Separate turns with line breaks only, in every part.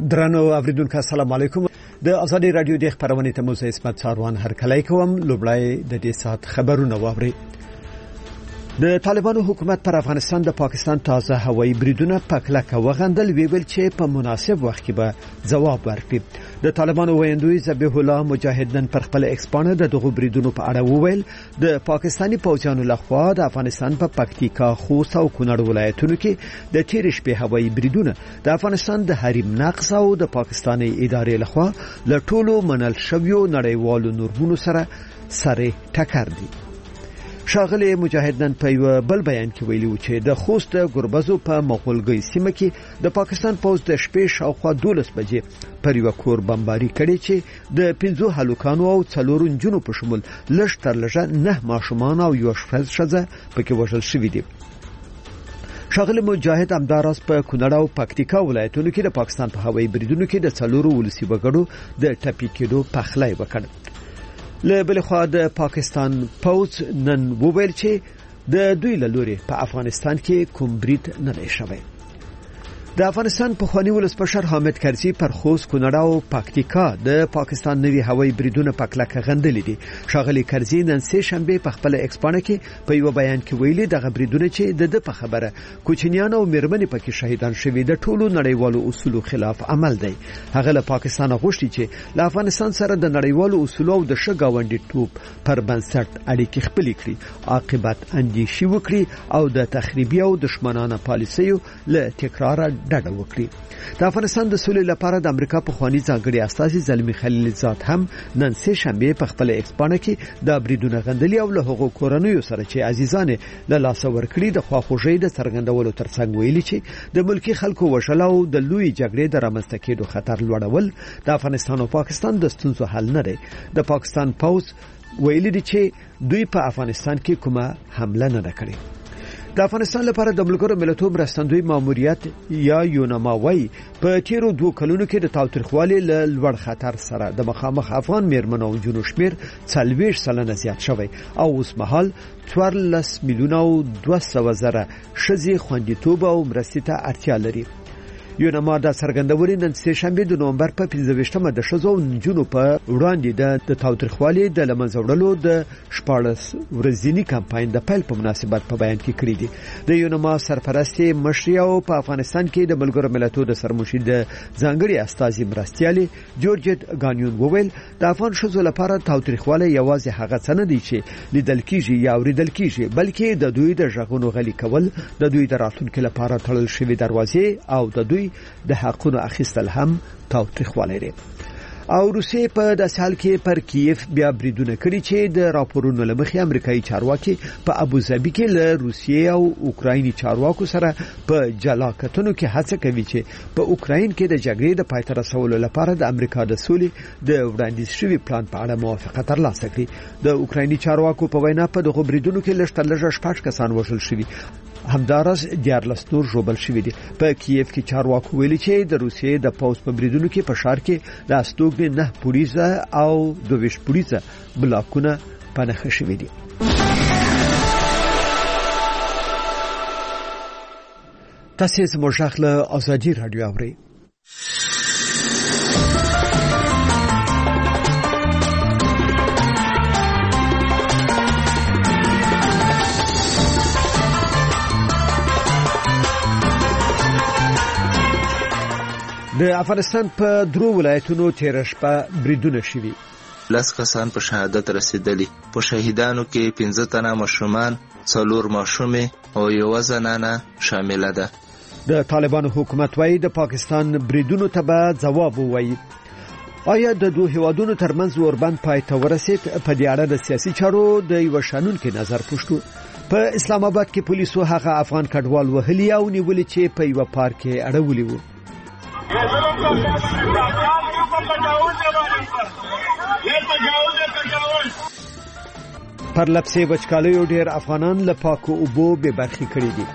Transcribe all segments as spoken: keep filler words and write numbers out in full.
درنو اوریدونکو السلام علیکم. د ازادي رادیو د خبرونه ته موسی اسمت څاروان هرکلی کوم. لوبلای د دې سات خبرونه واوري. د طالبانو حکومت پر افغانستان د پاکستان تازه هوایي بریدونه پکلکه وغندل، ویل چې په مناسب وخت کې به جواب ورکړي. د طالبانو ویندوی ذبیح الله مجاهد نن پر خپل ایکسپانه د دغه بریدونو په اړه وویل د پاکستانی پوځیانو لخوا د افغانستان په پکتیکا، خوست او کونړ ولایتونو کې د تیر شپې هوایي بریدونه د افغانستان د حریم نقض او د پاکستاني ادارې لخوا له ټولو منل شویو نړیوالو نورمونو سره سره ټکر دي. شاغلی مجاهد نن په یو بل بیان کې ویلي و چې د خوست ګربزو په مغولګي سیمه کې د پاکستان پوځ د شپې شاوخوا دولس بجې پر یو کور بمباري کړي چې د پنځو هلوکانو او څلورو نجونو په شمول لږ تر لږه نه ماشومان او یو ښځه پکې وژل شوي دي. شاغلی مجاهد همداراز په کونړ او پکتیکا ولایتونو کې د پاکستان په هوایي بریدونو کې د څلورو ولسي وګړو د ټپي کېدو پخلی وکړ. له بل خوا د پاکستان پوځ نن وویل چې د دوی له لوري په افغانستان کې کوم برید نه دی شوی. د افغانستان په خواني ولسمشر حامد کرزي پر خوست، کونړ او پکتیکا د پاکستان نوي هوایي بریدونه پکلکه غندلې دي. شاغلی کرزي نن سه شنبه په خپل ایکسپانه کې په یو بیان کې ویلي دغه بریدونه چې د په خبره کوچنیان او میرمنې پکې شهیدان شوي د ټولو نړیوالو اصولو خلاف عمل دی. هغه له پاکستان غوښتي چې له افغانستان سره د نړیوالو اصولو او د شګاونډي توپ پر بنسټ اړیکې خپل کړي، عاقبت اندیشي وکړي او د تخریبي او دشمنانه پالیسیو له تکرار ډډه وکړي. د افغانستان د سولې لپاره د امریکا په خواني ځانګړي استازي زلمی خلیلزاد هم نن سه شنبه په خپل ایکسپانه کې د بریدونه غندلي او له هغو کورنیو سره چې عزیزان له لاس ورکړي د خواخوږۍ د څرګندولو ترڅنګ ویلي چې د ملکی خلکو وشل او د لوی جګړې د رامنځته کېدو خطر لوړول د افغانستان او پاکستان د ستونزو حل نه دی. د پاکستان پوځ ویلي دي چې دوی په افغانستان کې کومه حمله نه کړې. د افغانستان لپاره د ملګرو ملتونو مرستندوی ماموریت یا یونماوي په تیرو دوه کلونو کې د تاوتریخوالي له لوړ خطر سره د مخامخ افغان میرمنو او جنو شمیر څلوېښت سلنه زیات شوی او اوس مهال څوارلس میلیونه او دوه سوه زره ښځې خوندیتوب او مرستې ته اړتیا لري. یونما د څرګندونې نن سه شنبه د نومبر په پنځه ویشتمه د ښځو او نجونو په وړاندې د تاوتریخوالي د لمنځه وړلو د شپاړس ورځني کمپاین د پیل په مناسبت په بیان کې کړی دی. د یونما سرپرستی مشر او په افغانستان کې د ملګرو ملتونو د سرمشر د ځانګړي استازي مرستيالي جورجت غانیون وویل د افغان ښځو لپاره تاوتریخوالی یوازې هغه څه نه دی چې لیدل کیږي یا اوریدل کیږي، بلکې د دوی د ژغونو غلي کول، د دوی د راتلونکو لپاره تړل شوی دروازې او د دوی د حقونو اخیستل هم تاوتریخوالی لري. او روسیې په داسې حال کې پر کیف بیا بریدونه کړي چې د راپورونو لمخې امریکایي چارواکي په ابوظبي کې له روسیې او اوکرایني چارواکو سره په جلا کتنو کې هڅه کوي چې په اوکراین کې د جګړې د پای ته رسولو لپاره د امریکا د سولې د وړاندیز شوی پلان په اړه موافقه ترلاسه کړي. د اوکرایني چارواکو په وینا په دغه بریدونو کې لږ تر لږه شپږ کسان وژل شوي، همدارس دیارلس نور ژوبل شوي دي. په کیف کې چارواکو ویلي چې د روسیې د پوځ په بریدونو کې په ښار کې د استوګنې نه پولیسه او دویش پولیسه بلاکونه پنهخه شوي دي. تاسو زموږ غږ له ازادي رادیو اورئ. د افغانستان په درو ولایتونو تیر شپه بریدونه شوي.
لس کسان په شهادت رسیدلی. په شهیدانو کې پنځه تنه ماشومان، څلور ماشومې او یو زنانه شامل ده.
د طالبانو حکومت وايي د پاکستان بریدونو ته به جواب ووایي. آیا د دوه هیوادونو ترمنځ اوربند پای ته ورسید؟ په دې اړه د سیاسي چارو د یو شانونکو نظر پوښتو. په اسلام آباد کې پولیسو هغه افغان کډوال وهلي او نیولي چې په یو پارک کې اړولي وو. پر لپسې وچکالیو ډېر افغانان له پاکو اوبو بې برخې کړي دي.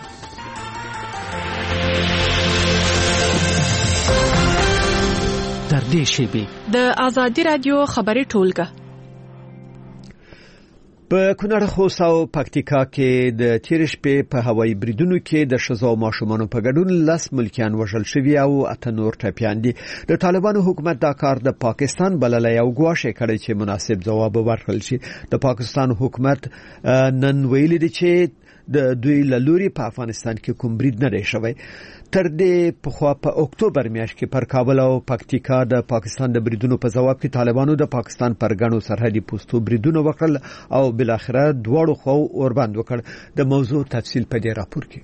تر دې شیبې
د ازادي رادیو خبري ټولګه
په کونړ خوست او پکتیکا کې د تیر شپې په هوایي بریدونو کې د شزو ماشومانو په ګډون لس ملکیان وژل شوي او اته نور ټپیان دي. د طالبانو حکومت دا کار د پاکستان بللی او ګواښ کړی چې مناسب ځواب ورکړل شي. د پاکستان حکومت نن ویلي دی چې د دوی لوري په افغانستان کې کوم برید نه دی شوی. تر دې په خوا په اکتوبر میاشت کې پر کابل او پکتیکا د پاکستان د بریدونو په جواب کې طالبانو د پاکستان پر غنو سرحدي پوسټو بریدونه وکړل او بل اخره دواړو خو اوربند وکړ. د موضوع تفصیل په دې راپور کې.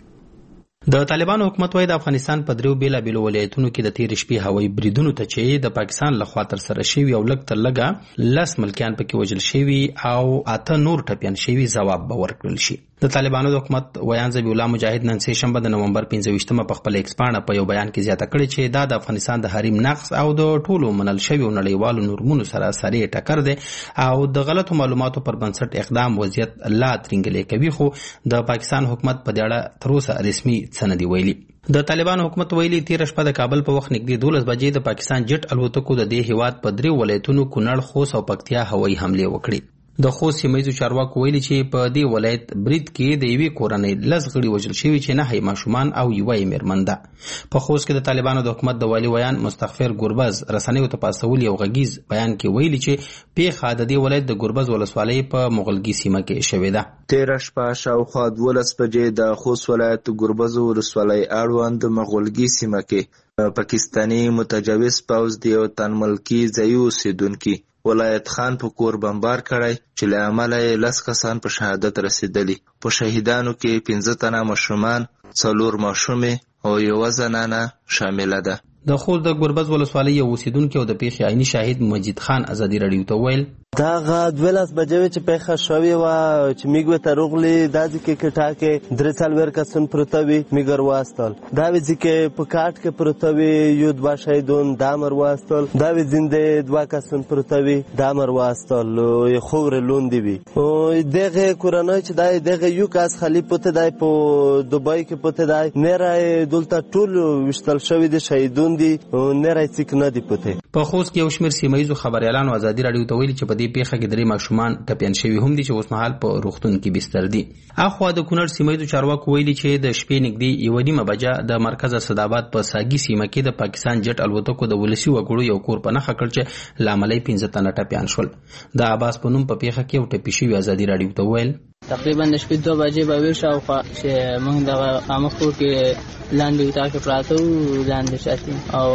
د طالبانو حکومت وايي د افغانستان په دریو بیلا بیلو ولایتونو کې د تیر شپې هوایي بریدونو ته چې د پاکستان لخوا تر سره شوی او لږ تر لږه لس ملکیان پکې وژل شوي او اته نور ټپیان شوي جواب به ورکړل شي. د طالبانو د حکومت ویان ذبیح الله مجاهد نن سه شنبه د نومبر پنځه ویشتمه په خپل ایکس پاڼه په یو بیان کې زیاته کړې چې دا د افغانستان د حریم نقض او د ټولو منل شویو نړیوالو نورمونو سره سره ټکر دی او د غلطو معلوماتو پر بنسټ اقدام وضعیت لا ترنګلې کوي. خو د پاکستان حکومت په دې اړه تر اوسه رسمي څه نه دی ویلي. د طالبانو حکومت ویلي تیر شپه د کابل په وخت نږدې دولس بجې د پاکستان جټ الوتکو د دې هیواد په دریو ولایتونو کونړ خوست او پکتیا هوایي حمله وکړي. د خوست سیمه چارواکو ویلي چې په دې ولایت برید کې د یوې کورنۍ لس غړي وژل شوي چې نه هي ماشومان او یوه یې میرمن ده. په خوست کې د طالبانو د حکومت د والي ویان مستغفر ګربز رسنیو ته پاسول یو غږیز بیان کې ویلي چې پیښه د دې ولایت د ګربز ولسوالۍ په مغلګي سیمه کې شوې ده.
تیر شپه شاوخوا دولس بجې د خوست ولایت ګربز ولسوالۍ اړوند مغلګي سیمه کې پاکستاني متجاوز پوځ د یو تن ملکی ځایي اوسیدونکي ولایت خان په کور بمبار کړی چې له امله یې لس کسان په شهادت رسیدلی. په شهیدانو کې پنځه تنه ماشومان، څلور ماشومې او یوه زنانه شامله ده.
د خوست د ګربز ولسوالۍ یو اوسیدونکی او د پیښې عیني شاهد مجید خان ازادي راډیو ته ویل
دغه دولس بجې چې پیښه شوې وه چې میږ ورته روغلي دا ځای کې کټا کې درې څلوېښت کسان پروته وي میږ ور واستول. دا وي ځای کې په کاټ کې پروته وي یو دوه شهیدون دا مر واستول. دا وي زنده دوه کسان پروته وي دا مر واستول یې خور لوندې وي. دغه کورنۍ چې دا دغه یو کس خلی پته دی په دوبای کې پته دی نه دلته ټول وشتل شوي دي شهیدون دي نه راځي نه دی پته.
په خوست کې یو شمېر سیمه ییزو خبریالانو ازادي راډیو ته ویلي چې په دې پیښه کې درې ماشومان ټپیان شوي هم دي چې اوس مهال په روغتون کې بستر دي. اخوا د کونړ سیمه ییزو چارواکو ویلي چې د شپې نږدې یوه نیمه بجه د مرکز اسداباد په ساګي سیمه کې د پاکستان جټ الوتکو د ولسي وګړو یو کور په نښه کړ چې له امله یې پنځه تنه ټپیان شول. د عباس په نوم په پیښه کې یو ټپي شوي ازادي راډیو ته ویل
تقریبا د شپې دوه بجې به ویل شاوخوا چې موږ دغه عامه کور کې لاندې وتا کې پراته وو لاندې شاتي او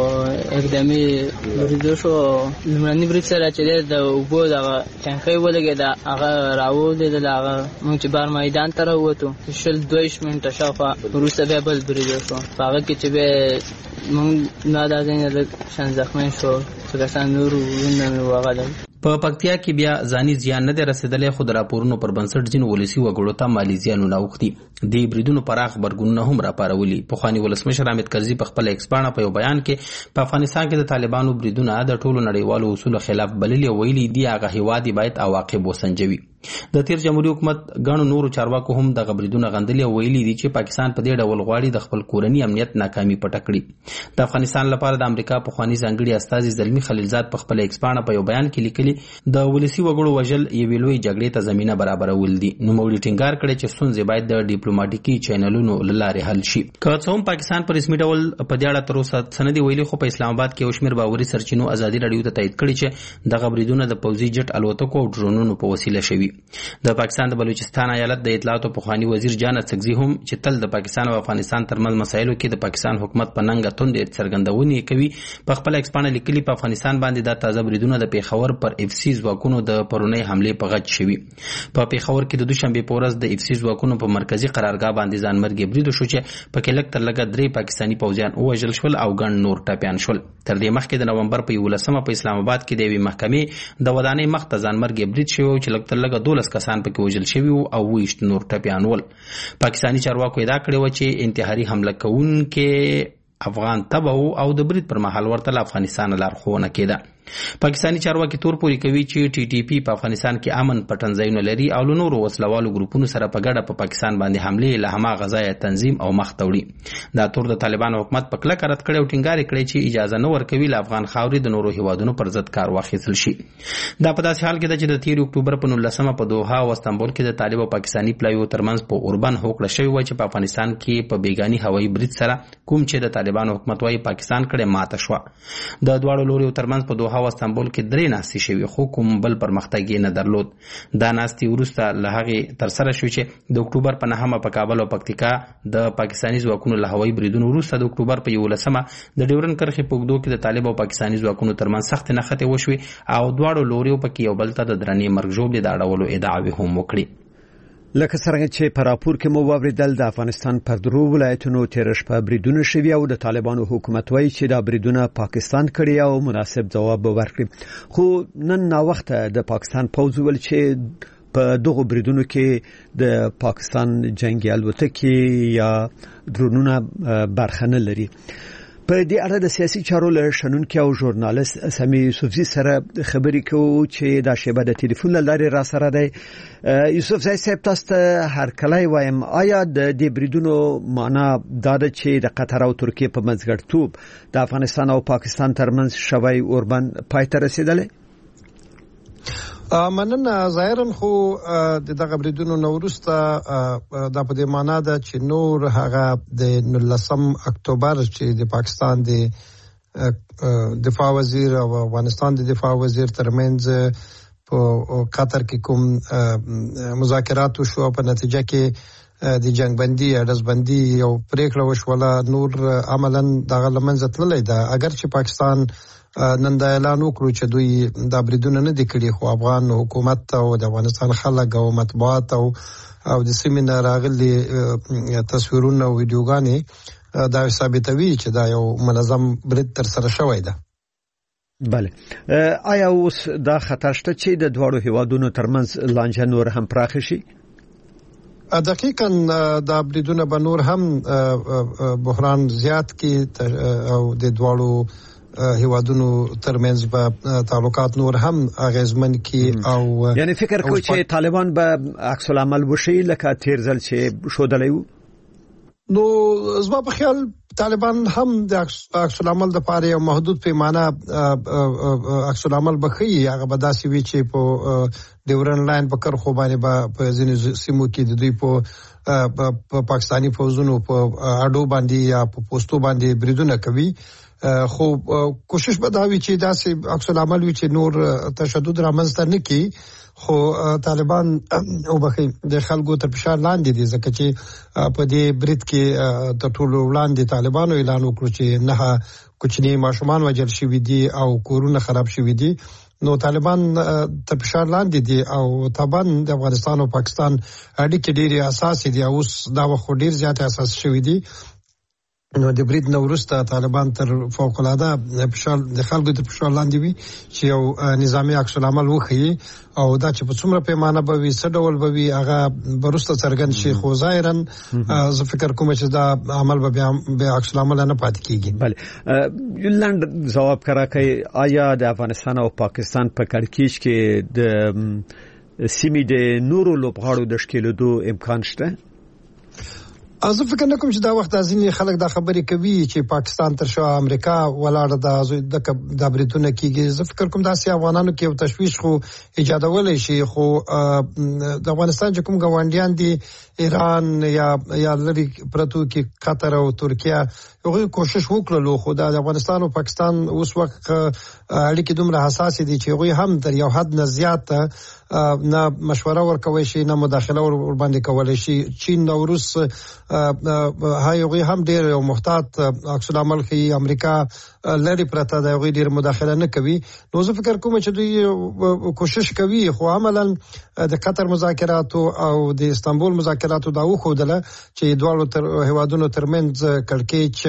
اقدامي برید شو. لومړني برید سره چې د اوبو دغه ټانکۍ ولګېده هغه راووځېدل. هغه موږ چې بار میدان ته راووتو شل دویشت منټه شاوخوا وروسته بیا بل برید شو. په هغه کې چې بیا موږ نه دا ځای نه لږ شان زخمی شو څه کسان نور وروڼه مې وغږل.
په پکتیا کې بیا ځاني زیان نه دی رسیدلی خو د راپورونو پر بنسټ ځینو ولسي وګړو ته مالي زیانونه اوښتي. دې بریدونو پراخ غبرګونونه هم راپارولي. پخواني ولسمشر حامد کرزي په خپل ایکس پاڼه په یو بیان کې په افغانستان کې د طالبانو بریدونه د ټولو نړیوالو اصولو خلاف بللي او ویلي دي هغه هیواد باید عواقب وسنجوي. د تیر جمهوریت حکومت غنو نورو چارواکو هم د غبرګونونو غندلي او ویلي دي چې پاکستان په دې ډول غواړي د خپل کورنی امنیت ناکامي پټه کړي. د افغانستان لپاره د امریکا پخواني ځانګړي استازي زلمی خلیلزاد په خپل ایکس پاڼه په یو بیان کې لیکلي د ولسي وګړو وژل یوې لویې جګړې ته زمینه برابرول دي. نوموړي ټینګار کړی چې ستونزې باید د ډیپلوماټیکي چینلونو له لارې حل شي. که څه هم پاکستان په رسمي ډول په دې اړه تر اوسه څه نه دي ویلي خو په اسلام آباد کې یو شمېر باوري سرچینو ازادي راډیو ته تایید کړي چې دغه بریدونه د پوځي جټ الوتکو او ډرونونو په وسیله شوي. د پاکستان د بلوچستان ایالت د اطلاعاتو پخواني وزیر جان اڅکزي هم چې تل د پاکستان او افغانستان ترمنځ مسایلو کې د پاکستان حکومت په ننګه توندې څرګندونې کوي په خپل ایکس پاڼه لیکلي په افغانستان باندې د تازه بریدونه د پیښور پر اف سی ځواکونو د پرونی حمله په غچ شوي. په پیښور کې د دوشنبه په ورځ د اف سی ځواکونو په مرکزی قرارګاه باندې ځانمرګي برید شو چې په کې لږ تر لږه درې پاکستاني پوځیان وژل شول او ګڼ نور ټپیان شول. تر دې مخکې د نومبر په یولسمه په اسلام آباد کې د یوې محکمې د ودانۍ مخ ته ځانمرګي برید شوی چې لږ تر لږه دولس کسان پکې وژل شوي او ویشت نور ټپیان ول. پاکستاني چارواکو ادعا کړې وه چې انتحاري حمله کوونکې افغان تبع او د برید پر مهال ورته له افغانستان لارښوونه کېده. پاکستاني چارواکي تور پوري کوي چې ټي ټي پی په افغانستان کې امن پټنځایونه لري او له نورو وسلوالو ګروپونو سره په ګډه په پاکستان باندې حمله له هما غذای تنظیم او مخ توړي. دا تور د طالبان حکومت په کلک رد کړي او ټینګار کړي چې اجازه نه ورکوي له افغان خاورې د نورو هیوادونو پر ضد کار واخیستل شي. دا په داسې حال کې ده چې د تیر اکتوبر په نولسمه په دوحه او استانبول کې د طالب او پاکستاني پلایو ترمنځ په اوربان هوکړه شوی و چې په افغانستان کې په بیګاني هوایي برید سره کوم چې د طالبانو حکومت وايي پاکستان کړي ماته شو. د دواړو لوري ترمنځ په دوحه او استانبول کې درې ناستې شوې خو کوم بل پرمختګ نه درلود. دا ناستې وروسته له هغې ترسره شو چې د اکتوبر په نهمه په کابل او پکتیکا د پاکستاني ځواکونو له هوایي بریدونو وروسته د اکتوبر په یولسمه د ډیورن کرښې په اوږدو کې د طالب او پاکستاني ځواکونو ترمنځ سختې نښتې وشوې او دواړو لوریو پکې یو بل ته د درنې مرګ ژوبلې د اړولو ادعاوې هم وکړي.
لکه څنګه چې په راپور کې مو واوریدل د افغانستان پر درو ولایتونو تیر شپه بریدونه شوي او د طالبانو حکومت وایي چې دا بریدونه پاکستان کړي او مناسب ځواب ورکړي. خو نن نا وخت د پاکستان پوځ ول چې په دغه بریدونو کې د پاکستان جنگي الوتکې یا درونونه برخه نه لري. په دې اړه د سیاسي چارو له شنونکو او ژورنالیست سمي یوسفزي سره خبرې کوو چې دا شیبه د ټلیفون لارې را سره دی. یوسفزي صاحب تاسو ته هر کله وایم آیا د دې بریدونو معنا دا ده چې د قطر او ترکیه په منځګړیتوب د افغانستان او پاکستان ترمنځ شوی اوربان پای ته رسیدلی؟
مننه. ظاهرا خو د دغه بریدونو نو وروسته دا په دې معنا ده چې نور هغه د نولسم اکتوبر چې د پاکستان د دفاع وزیر او افغانستان د دفاع وزیر ترمنځ په قطر کې کوم مذاکرات شو په نتیجه کې د جنگ بندي اډز بندي او پریکړه وشوله نور عملاً دغه لمنځه تللی ده. اگر چې پاکستان نن دا اعلان وکړو چې دوی دا بریدونه نه دي کړي خو افغان حکومت او د افغانستان خلک او مطبوعات او او د سیمې نه راغلي تصویرونه او ویډیوګانې دا ثابتوي چې دا یو منظم برید تر سره شوی ده.
بله. آیا اوس دا خطر شته چې د دواړو هیوادونو ترمنځ لانجه نور هم پراخه شي؟
دقیقاً دا بریدونه به نور هم بحران زیات کی او د دواړو هیوادونو ترمنځ به تعلقات نور هم اغیزمن کی او
یعنی فکر کوي چې طالبان به عکس العمل وشي لکه تیر ځل چې شودلی وو؟
نو زما په خیال طالبان هم د عکس العمل د پاره یو محدود پیمانه عکس العمل بخي هغه به داسې وي چې په ډیورن لاین په کرخو باندې به په ځینې سیمو کې د دوی په پاکستاني فوجونو په اډو باندې یا په پوسټو باندې بریدونه کوي. خو کوشش به دا وي چې داسې عکس العمل وي چې نور تشدد رامنځته نه کړي. خو طالبان او بخي د خلکو تر فشار لاندې دي ځکه چې په دې برید کې د ټولو وړاندې طالبانو اعلان وکړ چې نه کوچني ماشومان وژل شوي دي او کورونه خراب شوي دي. نو طالبان تر فشار لاندې دي او طبعا د افغانستان او پاکستان اړیکې ډېرې اساسي دي او اوس دا وخت ډېر زیات اساس شوي دي. نو د برید نو وروسته طالبان تر فوق العاده فشار د خلکو د فشار لاندې وي چې یو نظامی عکس العمل وښيي او دا چې په څومره پیمانه به وي څه ډول به وي هغه وروسته څرګند شي. خو ظاهرا زه فکر کوم چې دا عمل به بیا عکس العمل نه پاتې کیږي.
بله. لنډ ځواب راکړئ آیا د افغانستان او پاکستان په کړکېچ کې د سیمې د نورو لوبغاړو د ښکېلېدو امکان شته؟
زه فکر نه کوم چې دا وخت ځینې خلک دا خبرې کوي چې پاکستان تر شا امریکا ولاړه د د بریتونه کیږي. زه فکر کوم دا سي افغانانو کې یو تشویش خو ایجادولای شي. خو د افغانستان چې کوم ګاونډیان دي ایران یا یا لري پرتو کې قطر او ترکیه هغه کوشش وکړلو خو د افغانستان او پاکستان اوس وخت اړیکې دومره حساس دي چې هغه هم تر یو حد نه زیات نه مشوره ورکوي شي نه مداخله ور باندې کولای شي. چین او روس هغه هم ډېر یو محتاط عکس العمل کوي. امریکا لري پرته د هغه ډېر مداخله نه کوي. نو زه فکر کوم چې دوی کوشش کوي خو عملاً د قطر مذاکرات او د استانبول مذاکرات دا وښودله چې دواړو تر هیوادونو ترمنځ کړکېچ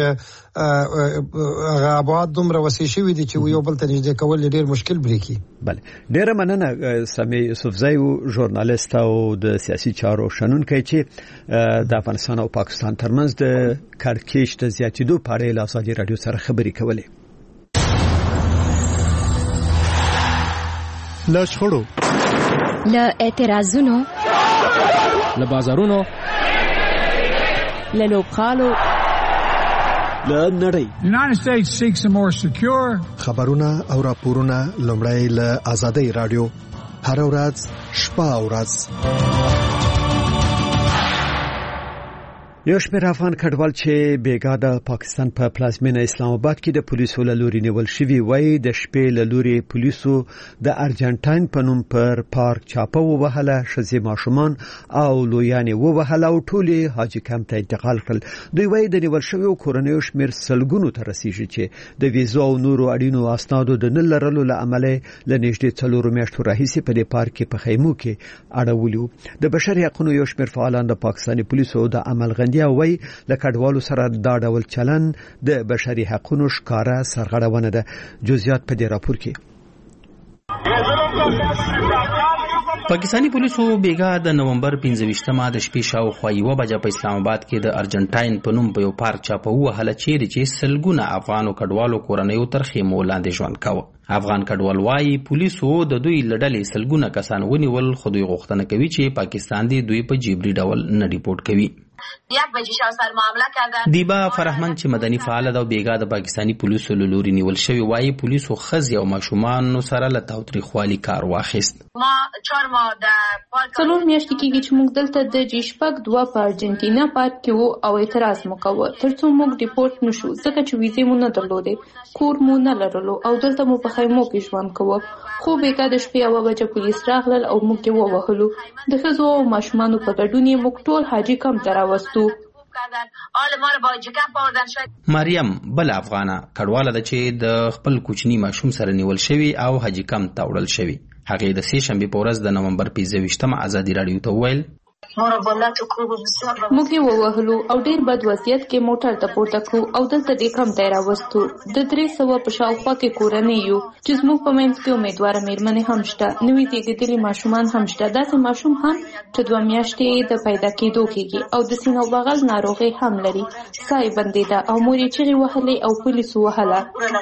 هغه ابعاد دومره وسیع شوي دي چې یو بل ته نږدې کول ډېر مشکل بریکي.
بله. ډېره مننه سمي یوسفزی ژورنالیست او د سیاسي چارو شنونکی چې د افغانستان او پاکستان ترمنځ د کړکېچ د زیاتېدو په اړه له ازادي راډیو سره خبرې کولې. له شخړو،
له اعتراضونو،
له بازارونو،
له لوبغالو،
له نړۍ.
United States seeks a more secure.
خبرونه او راپورونه لومړی له آزادۍ رادیو هر ورځ شپه او ورځ. یو شمېر افغان کډوال چې بیګا د پاکستان په پلازمینه اسلام آباد کې د پولیسو له لوري نیول شوي وای د شپې له لوري پولیسو د ارجنټاین په نوم پر پارک چاپه ووهله، ښځې ماشومان او لویانې ووهله او ټولې حاجي کمپ ته انتقال کړل. دوی وای د نیول شویو کورنیو شمېر سلګونو ته رسیږي چې د ویزو او نورو اړینو اسنادو د نه لرلو له امله له نږدې څلورو میاشتو راهیسې په دې پارک کې په خیمو کې اړولي وو. د بشري حقوقو یو شمېر فعالان د پاکستاني پولیسو د عمل یا وای له کډوالو سره دا ډول چلن د بشري حقوقو ښکارا سرغړونه ده. جزئیات په دې راپور کې.
پاکستانی پولیسو بیګا د نومبر پنځه ویشتمه د شپې شاوخوا یوه بجه په اسلام آباد کې د ارجنټاین په نوم په یو پارک چاپه ووهله چیرې چې سلګونه افغانو کډوالو کورنیو تر خیمو لاندې ژوند کاوه. افغان کډوال وایي پولیسو د دوی له ډلې سلګونه کسان ونیول، خو دوی غوښتنه کوي چې پاکستان دې دوی په جبري ډول نه ریپورټ کوي. دیبا فرحمن چې مدني فعال ده او بیګا د پاکستانی پولیسو له لوري نیول شوی وایي پولیسو ښځې او ماشومان سره له تاوتریخوالي کار واخیست.
څلور میاشتې کېږي چې موږ دلته د جی شپږ دوه په ارجنټینا پارک کې وو او اعتراض مو کوه ترڅو موږ ریپورټ نشو ځکه چې ویزې مو نه درلودې، کور مو نه لرلو او دلته مو په خیمو کې ژوند کوه. خو بیګا د شپې یوه بجه پولیس راغلل او موږ یې ووهلو. د ښځو او ماشومانو په ګډون یې موږ ټول حاجي کمپ ته راوستو.
مریم بل افغانه کډواله ده چې د خپل کوچني ماشوم سره نیول شوی او حاجي کمپ ته وړل شوی. هغه د سې شنبې په ورځ د نومبر پنځه ویشتمه ازادي رادیو ته وویل
موږ یې ووهلو او ډیر بد وضعیت کې موټر ته پورته کړو او دلته دې کمپ ته راوستو. د درې سوه په شاوخوا کې کورنۍ یو چې زموږ په منځ کې امیدواره میرمنې هم شته، نوي زیږېدلي ماشومان هم شته، داسې ماشوم هم چې دوه میاشتې د پیدا کېدو کېږي او د سینه او بغل ناروغي هم لري. ساه یې بندېده او مور یې چغې وهلې او پولیسو وهله.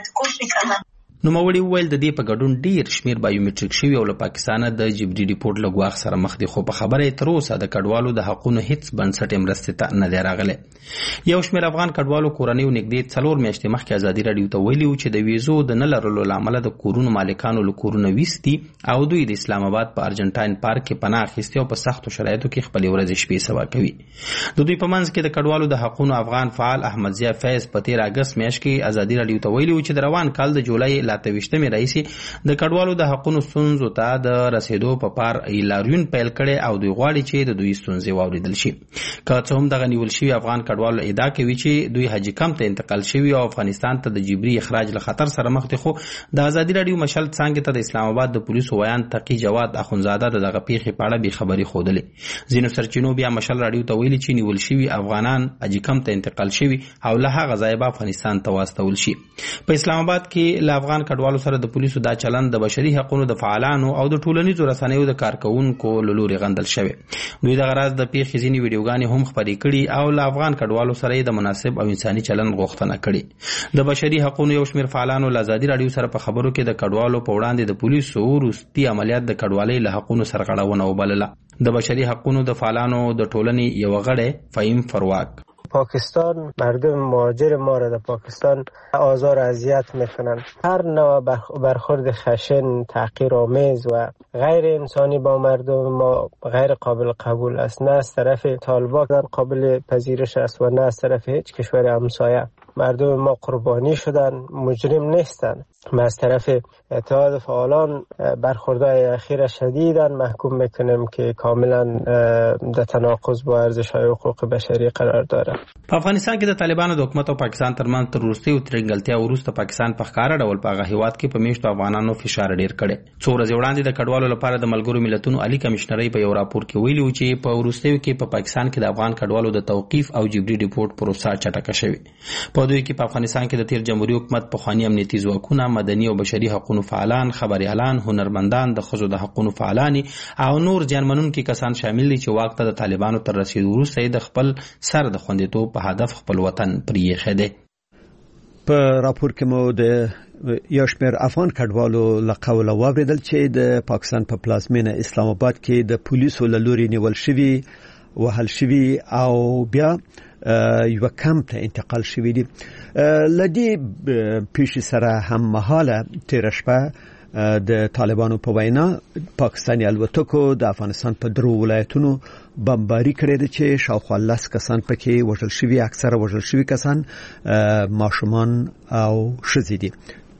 نوموړي وویل د دې په ګډون ډیر شمیر بایومټریک شوي او له پاکستانه د جبري ریپورټ له ګواښ سره مخ دي، خو په خبره تر اوسه د کډوالو د حقونو هیڅ بنسټ مرستې ته نه دی راغلی. یو شمیر افغان کډوالو کورنیو نږدې څلور میاشتې مخکې ازادي رادیو ته ویلي و چې د ویزو د نه لرلو له امله د کورونو مالکانو له کورونه ویستي او دوی د اسلام آباد په ارجنټاین پارک کې پناه اخیستې او په سختو شرایطو کې خپلې ورځې شپې سبا کوي. د دوی په منځ کې د کډوالو د حقونو افغان فعال احمد ضیا فیض په تیر اګست میاشت کې ازادي رادیو ته ویلي و چې د روان کال د جولای له اته ویشتمې راهیسې د کډوالو د حقونو ستونزو ته د رسیدو په پار لاریون پیل کړي او دوی غواړي چې د دوی ستونزې واوریدل شي. که څه هم دغه نیول شوي افغان کډوالو ادعا کوي چې دوی حاجي کمپ ته انتقال شوي او افغانستان ته د جبري اخراج له خطر سره مخ دي، خو د ازادي رادیو مشل څانګې ته د اسلام آباد د پولیسو ویان تقی جواد اخونزاده دغه پیښې په اړه بې خبري ښودلې. ځینو سرچینو بیا مشل رادیو ته ویلي چې نیول شوي افغانان حاجي کمپ ته انتقال شوي او له هغه ځایه به افغانستان ته واستول شي. په اسلام آباد کې له افغان کډوالو سره د پولیسو دا چلند د بشري حقوقو د فعالانو او د ټولنیزو رسنیو د کارکونکو له لوري غندل شوی. دوی د غرض د پیښې ځینې ویډیوګانې هم خپرې کړي او له افغان کډوالو سره د مناسب او انساني چلند غوښتنه کړې. د بشري حقوقو یو شمېر فعالانو له ازادي رادیو سره په خبرو کې د کډوالو په وړاندې د پولیسو وروستي عملیات د کډوالۍ له حقوقو سرغړونه وبلله. د بشري حقوقو د فعالانو د ټولنې یو غړی فهیم فرواک
پاکستان مردم مهاجر ما را در پاکستان آزار و اذیت میکنند. هر نوع برخورد خشن، تحقیرآمیز و غیر انسانی با مردم ما غیر قابل قبول است، نه از طرف طالبان قابل پذیرش است و نه از طرف هیچ کشور همسایه. مردم ما قربانی شدن، مجرم نیستند. ما از طرف اتحاد فعالان برخوردهای اخیر شدیداً محکوم میکنیم که کاملا در تناقض با ارزش‌های حقوق بشری قرار داره.
په افغانستان کې د طالبانو د حکومت او پاکستان ترمنځ تر وروستیو ترنګلتیا وروسته پاکستان په ښکاره ډول په هغه هیواد کې په میشتو افغانانو فشار ډیر کړي. څو ورځې وړاندې د کډوالو لپاره د ملګرو ملتونو عالی کمشنرۍ په یو راپور کې ویلي و چې په وروستیو کې په پاکستان کې د افغان کډوالو د توقیف او جبري ریپورټ پروسه چټکه شوې. په دوی کې په افغانستان کې د تیر جمهوریت حکومت پخوانی امنیتي ځواکونه، مدني او بشري حقوقو فعالان، خبريالان، هنرمندان، د ښځو د حقوقو فعالان او نور ځانمنونکي کسان شامل دي چې واک ته د طالبانو تر رسیدو وروسته د خپل سر د خوندیتوب په هدف خپل وطن پرې خېده.
په راپور کې مو د یو شمېر افغان کډوالو له قوله واوریدل چې د پاکستان په پلازمینه اسلام آباد کې د پولیسو له لوري نیول شوي وهل شوي او بیا یو کمپ ته انتقال شوي دي. لدی پیش سره هم مهاله تیر شپه د طالبانو په وینا پاکستاني الوتکو د افغانستان په درو ولایتونو بمباري کړې ده چې شاوخوا لس کسان پکې وژل شوي، اکثره وژل شوي کسان ماشومان او ښځې دي.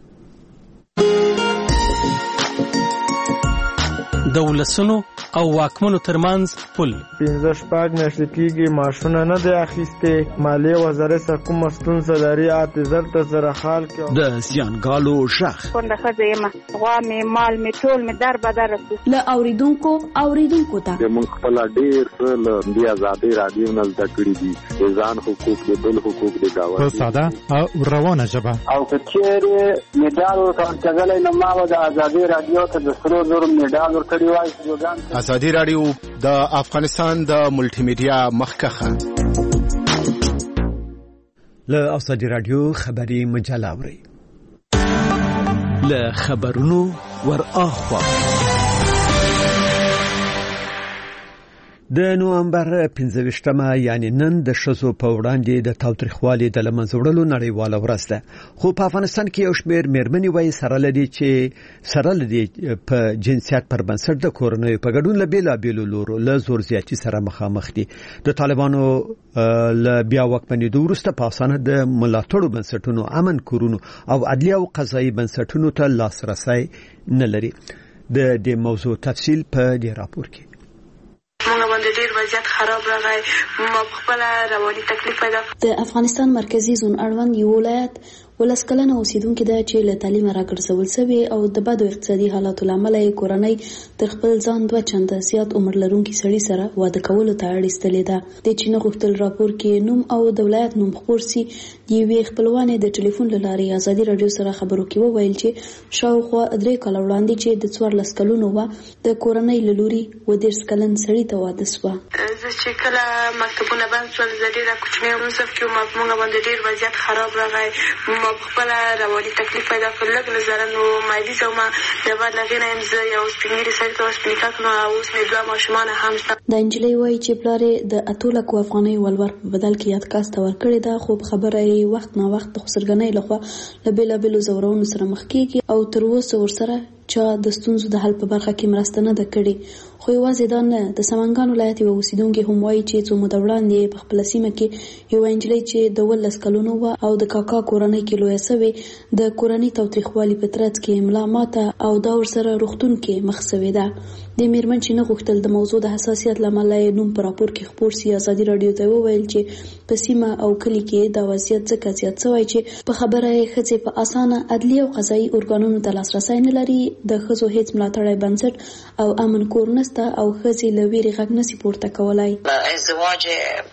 د ولسونو او واکمنو ترمنځ پل
پنځه شپږ میاشتې کېږي معاشونه نه دی اخیستې. مالیې وزارت سره کومه ستونزه لري اته زر ته سره حال کې
د زیانګالو ژغ
کونډه ښځه یم، غوا مې مال مې ټول مې در بدر رسي.
له اوریدونکو اوریدونکو ته
موږ خپل ډېر څه له دې آزادۍ راډیو نه زده کړي دي، د ځان حقوق د بل حقوق د گاونډي
په ساده او روانه ژبه.
او که چېرې مډال ورکړل نو ما به د آزادۍ راډیو ته د سرو زرو مډال ورکړی وای.
آزادي راډیو د افغانستان د ملټي میډیا مخکخه
له آزادي راډیو خبري مجله اوري.
له خبرونو ور اخوا
د نوامبر پنځه ویشتمه یعنی نن د ښځو په وړاندې د تاوتریخوالي د له منځه وړلو نړیواله ورځ ده، خو په افغانستان کې یو شمېر مېرمنې وایي سره لدی چې سره لدی په جنسیت پر بنسټ د کورنیو په ګډون له بېلابېلو لورو له زور زیاتي سره مخامخ دي. د طالبانو له بیا واکمنېدو وروسته په اسانه د ملاتړو بنسټونو، امن کورونو او عدلي او قضایي بنسټونو ته لاسرسی نه لري. د دې موضوع تفصیل په دې راپور کې.
موږ باندې ډیر وضعیت خراب راغی، ما خپل رواني تکلیف پیدا.
د افغانستان مرکزی زون اړوند یو ولایت ولس کلنه اوسیدونکو د چې له تعلیم راګرځول شوی او د بدو اقتصادي حالاتو لامل یې کورنۍ تر خپل ځان دوه چنده زیات عمر لرونکي سړي سره واده کولو ته اړ ایستلې ده. د چین غوښتل راپور کې نوم او د ولایت نوم خپور سي. د یوې خپلوانې د ټلیفون له لارې آزادي راډیو سره خبرو کې وویل چې شاوخوا درې کاله وړاندې چې د څوارلس کلونو وه د کورنۍ له لوري اووه دېرش کلن سړي ته واده شوه.
زه چې کله مکتبونه بند شول زه ډېره کوچنۍ وم، صرف کې وم، موږ باندې ډېر وضعیت خراب راغی، ما خپل رواني تکلیف پیدا کړ. لږ نظره نو مایدیزه ومه، د بعد له هغې نه یم زه یو سپین ږیري سړي ته اوس نکاح کړم او اوس مې دوه ماشومان هم شته.
دا نجلۍ وایي چې پلار یې د اتو لکو افغانۍ ولور په بدل کې یادګاز ته ورکړې ده، خو په خبره یې وخت نا وخت د خسرګنۍ لخوا له بېلابېلو ځورونو سره مخ کېږي او تر اوسه ورسره چا د ستونزو د حل په برخه کې مرسته نه ده کړې. خو یوازې دا نه، د سمنګان ولایت یوه اوسیدونکې هم وایي چې څو موده وړاندې په خپله سیمه کې یوه نجلۍ چې د اوولس کلونو وه او د کاکا کورنۍ کې لویه سوې د کورني تاوتریخوالي په ترڅ کې ملا ماته او دا ورسره روغتون کې مخ سوې ده. د مېرمن چې نه غوښتل د موضوع د حساسیت له امله یې نوم په راپور کې خپور سي، ازادي راډیو ته وویل چې په سیمه او کلي کې دا وضعیت ځکه زیات شوی چې په خبره یې ښځې په اسانه عدلي او قضایي ارګانونو ته لاسرسی نه لري، د ښځو هیڅ ملاتړی بنسټ او امن کور نسته او ښځې له ویرې غږ نسي پورته کولای.
ازدواج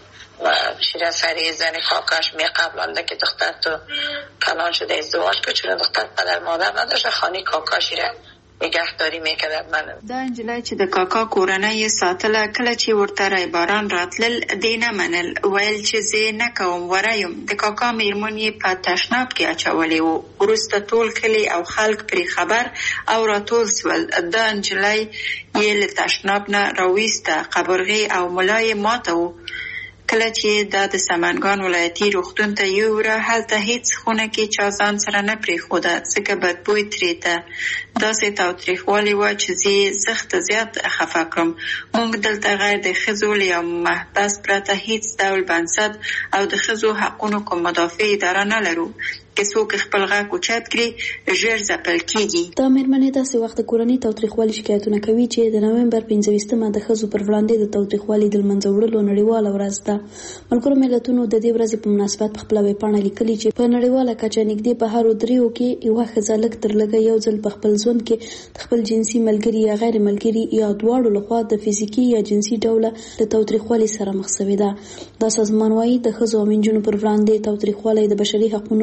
شیره سری زن کاکاش می قبلا که دختر تو کلان شده ازدواج که چون دختر پدر مادر نداشته خانی کاکاشی را نگهداری میکرد. من
دا انجلای چې د کاکا کورنۍ ساتله، کله چې ورته رایباران راتلل دې نه منل، ویل چې زه نه کوم ورایم. د کاکا میرمن یې په تشناب کې اچولې وو. وروسته ټول کلی او خلک پرې خبر او راټول سول. دا انجلای یې له تشناب نه راویسته، قبرغې او ملا یې ماته وو. کله چې دا د سمنګان ولایتي روغتون ته یووړه، هلته هیڅ خونه کې چا ځان سره نه پرېښوده ځکه بدبوی ترې ته. داسې تاوتریخوالی وه چې زه یې سخته زیات خفه کړم. موږ دلته غیر د ښځو له یو محبس پرته هیڅ ډول بنسټ او د ښځو حقونو کوم مدافع اداره نه لرو. که څوک خپل غږ اوچت کړي ژر ځپل کېږي.
دا مېرمنې داسې وخت د کورني تاوتریخوالي شکایتونه کوي چې د نومبر پنځه ویشتمه د ښځو پر وړاندې د تاوتریخوالي د له منځه وړلو نړیواله ورځ ده. ملګرو ملتونو د دې ورځې په مناسبت په خپله ویبپاڼه لیکلي چې په نړیواله کچه نږدې په هرو دریو کې یوه ښځه لږ تر لږه یو ځل په خپل ژوند کې د خپل جنسي ملګري یا غیر ملګري یا دواړو لخوا د فزیکي یا جنسي ډوله د تاوتریخوالي سره مخ شوې ده. دا سازمان وایي د ښځو او نجونو پر وړاندې تاوتریخوالی د بشري حقونو له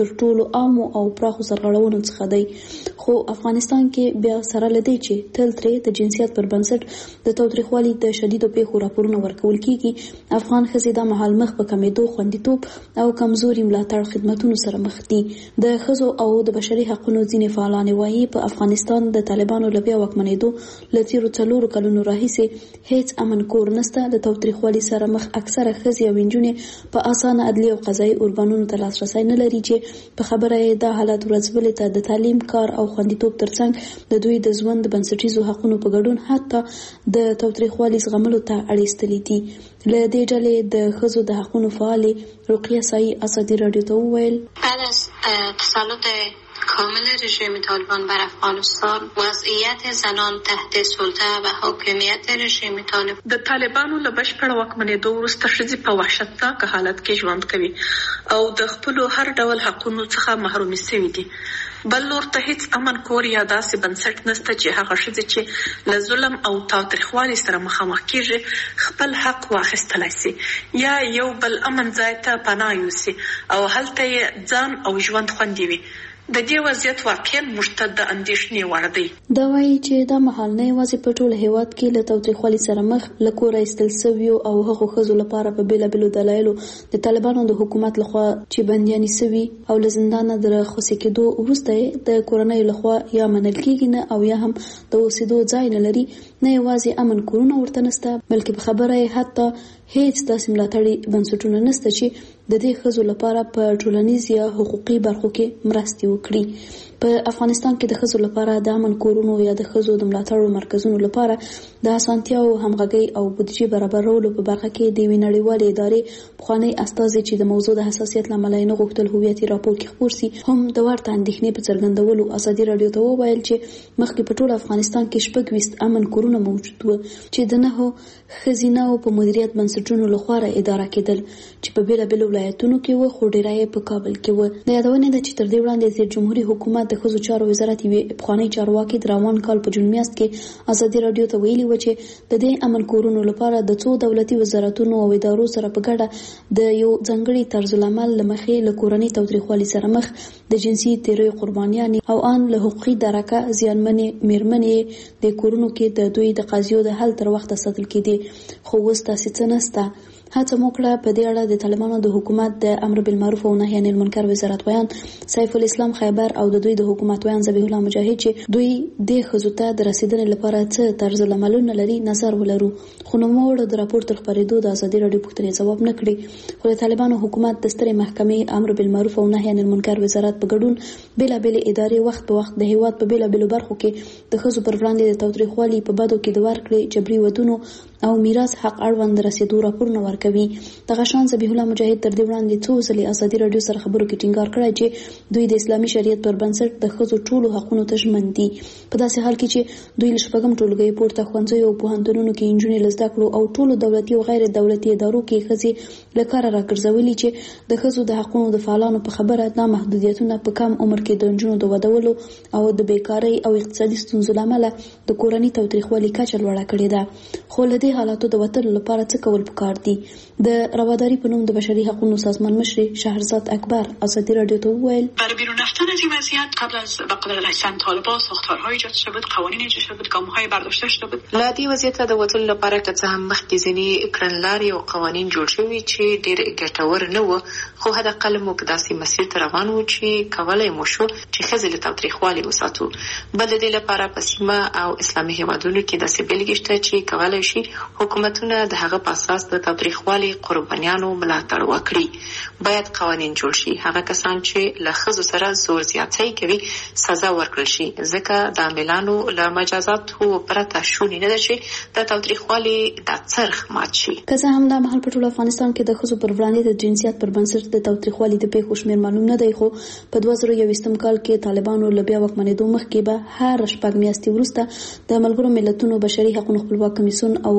تر ټولو عام او پراخو سرغړونو څخه دی. خو افغانستان کې بیا سره لدی چې تل ترې د جنسیت پر بنسټ د تاوتریخوالي د شدیدو پیښو راپورونه ورکول کیږي. افغان ښځې د مهال مخ په کمیدو، خوندیتوب او کمزوري ملاتړ خدماتونو سره مخ دي. د ښځو او د بشري حقوقو ځینې فعالان وايي په افغانستان د طالبانو له بیا واکمنېدو له تیرو څلورو کلونو راهیسې هیڅ امن کور نشته. د تاوتریخوالي سره مخ اکثره ښځې او نجونې په اسانه عدلي او قضایي ارګانونو ته لاسرسی نه لري چې په خبره یې دا حالت ورځبلې ته د تعلیم، کار او خوندیتوب ترڅنګ د دوی د ژوند د بنسټیزو حقوقو په ګډون حتی د تاوتریخوالي زغملو ته اړیستلي دي. له دې ډلې د ښځو د حقوقو فعالې رقیه سایي ازادي راډیو ته وویل:
بعد از تسلط کامل رژیم طالبان بر افغانستان وضعیت زنان تحت سلطه و حاکمیت رژیم طالبان
د طالبانو له بشپړ واکمنېدو وروسته ښځې په وحشتناک حالت کې ژوند کوي او د خپلو هر ډول حقونو څخه محرومې شوي دي. بل لور ته هیڅ امن کور یا داسې بنسټ نشته چې هغه ښځې چې له ظلم او تاوتریخوالي سره مخامخ کیږي خپل حق واخیستلی سي یا یو بل امن ځای ته پناه یوسي او هلته یې ځان او ژوند خوندي وي. د دې وضعیت واقعا موږ ته د اندېښنې وړ دی.
دا وایي چې دا مهال نه یوازې په ټول هیواد کې له تاوتریخوالي سره مخ له کوره ایستل سویو او هغو ښځو لپاره په بېلابېلو دلایلو د طالبانو د حکومت لخوا چې بندیانې سوي او له زندانه د راخوسي کېدو وروسته یې د کورنیو لخوا یا منل کېږي نه او یا هم د اوسېدو ځای نه لري. نه یوازې امن کورونه ورته نشته بلکې په خبره یې حتی هیڅ داسې ملاتړي بنسټونه نشته چې د دې ښځو لپاره په ټولنیز یا حقوقي برخو کې مرستې وکړي. په افغانستان کې د ښځو لپاره د امن کورونو یا د ښځو د ملاتړ مرکزونو لپاره د اسانتیاو، همغږۍ او بودیجې برابرولو په برخه کې د یوې نړیوالې ادارې پخوانی استازي چې د موضوع د حساسیت له امله یې نه غوښتل هویتي راپور کې خپور سي هم د ورته اندېښنې په څرګندولو ازادي راډیو ته وویل چې مخکې په ټول افغانستان کې شپږ ویشت امن کورونه موجود وو چې د نهو ښځینه‌و په مدیریت بنسټونو لخوا اداره کېدل چې په بېلابېلو ولایتونو کې وو خو ډېری یې په کابل کې وو. د یادونې ده چې تر دې وړاندې د جمهوریت حکومت د ښځو چارو وزارت یوې پخوانۍ چارواکي د روان کال په جون میاشت کې ازادي راډیو ته ویلي و چې د دې امن کورونو لپاره د څو دولتي وزارتونو او ادارو سره په ګډه د یو ځانګړي طرزالعمل له مخې له کورنۍ تاوتریخوالي سره مخ د جنسي تیریو قربانیانې او ان له حقوقي درکه زیانمنې میرمنې د کورونو کې د دوی د قضیو د حل تر وخته ساتل کېدې. خو اوس داسې څه نشته. هڅه مو کړه په دې اړه د طالبانو د حکومت د امر بالمعروف او نهي عن المنکر وزارت ویان سیف الاسلام خیبر او د دوی د حکومت ویان ذبیح الله مجاهد چې دوی د ښځو ته د رسیدنې لپاره څه طرز العملونه لري نظر ولرو. خو نوموړ د راپور تر خپرېدو د ازادي راډیو پوښتنې ځواب نه کړي. خو د طالبانو حکومت د سترې محکمې امر بالمعروف او نهي عن المنکر وزارت په ګډون بېلابېلې ادارې وخت په وخت د هیواد په بېلابېلو برخو کې د ښځو پر وړاندې د تاوتریخوالي په بدو کې د ورکړې جبري ودونو او میراث حق اړوند رسیدو راپورونه ورکوي. دغه شان ذبیح الله مجاهد تر دې وړاندې څو ځلې ازادي راډیو سره خبرو کې ټینګار کړی چې دوی د اسلامي شریعت پر بنسټ د ښځو ټولو حقونو ته ژمن دي. په داسې حال کې چې دوی له شپږم ټولګي پورته ښوونځیو او پوهنتونونو کې نجونې له زده کړو او ټولو دولتي او غیر دولتي ادارو کې ښځې له کاره راګرځولي چې د ښځو د حقونو د فعالانو په خبره دا محدودیتونه په کم عمر کې د نجونو د ودولو او د بیکارۍ او اقتصادي ستونزو له امله د کورنۍ تاوتریخوالي کچه لوړه کړې ده. خو له دې حالاتو د وتلو لپاره څه کول پکار دي؟ د رواداری په نوم د بشري حقوقو سازمان مشر شهرزاد اکبر ازادی رادیو ته وویل
برای بیرون رفتن از این وضعیت قبل از به قدرت رسیدن طالبان ساختارهای ایجاد شده بود، قوانین ایجاد شده بود، گام‌های برداشته شده بود.
لا دې وضعیت د وتلو لپاره که څه هم مخکې ځینې کړنلارې او قوانین جوړ شوي چې ډېر ګټور نه وو، خو حداقل موږ داسې مسیر ته روان وو چې کولی مو شو چې ښځې له تاوتریخوالي وساتو. بل د دې لپاره په سیمه او اسلامي هېوادونو کې داسې بېلګې شته چې کولی شي حکومتونه د هغه په اساس د تاوتریخوالي قربانیانو ملاتړ وکړي. باید قوانین جوړ شي، هغه کسان چې له ښځو سره زور زیاتی کوي سزا ورکړل شي، ځکه د عاملانو له مجازاتو پرته شونې نه ده چې د تاوتریخوالي د څرخ مات شي.
که څه هم دا مهال په ټول افغانستان کې د ښځو پر وړاندې د جنسیت پر بنسټ د تاوتریخوالي د پیښو شمېر معلوم نه دی، خو په دوه زره یوویشتم کال کې طالبانو له بیا واکمنېدو مخکې به هر شپږ میاشتې وروسته د ملګرو ملتونو بشري حقوقو خپلواک کمیسیون او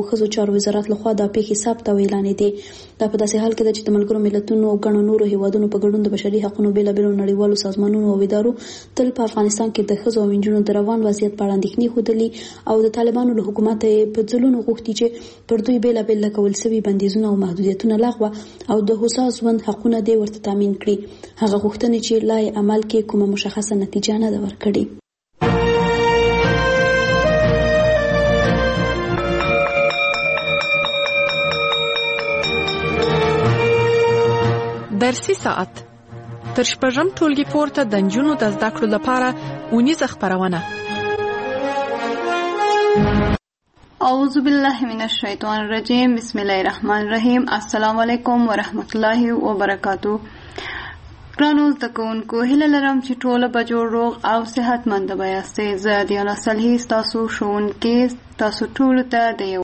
ښځو چارو وزارت لخوا د پیښې ثبت او اعلان دي. دا په داسې حال کې ده چې د ملګرو ملتونو او ګڼو نورو هیوادونو په ګډون د بشري حقوقو بیلابیلو نړیوالو سازمانونو او ادارو تل په افغانستان کې د ښځو او نجونو د روان وضعیت په اړه اندېښنې ښودلې او د طالبانو له حکومت په ځلونو غوښتي چې پر دوی بیلابیل لګول شوي بندیزونه او محدودیتونه لغوه او د هوسا ژوند حقونه دې ورته تامین کړي. هغه غوښتنې چې لا یې عمل کې کومه مشخصه نتیجه نه ده ورکړې.
درسي ساعت تر شپږم ټولګي پورته د نجونو د زده کړو لپاره اونیزه خپرونه.
اعوذ بالله من الشیطان الرجیم. بسم الله الرحمن الرحیم. السلام علیکم ورحمت الله وبرکاتو. ګرانو زده کوونکو، هیله لرم چې ټوله به جوړ روغ او صحتمند به یاستئ. زه دیانا صالحي ستاسو ښوونکې تاسو ټولو ته د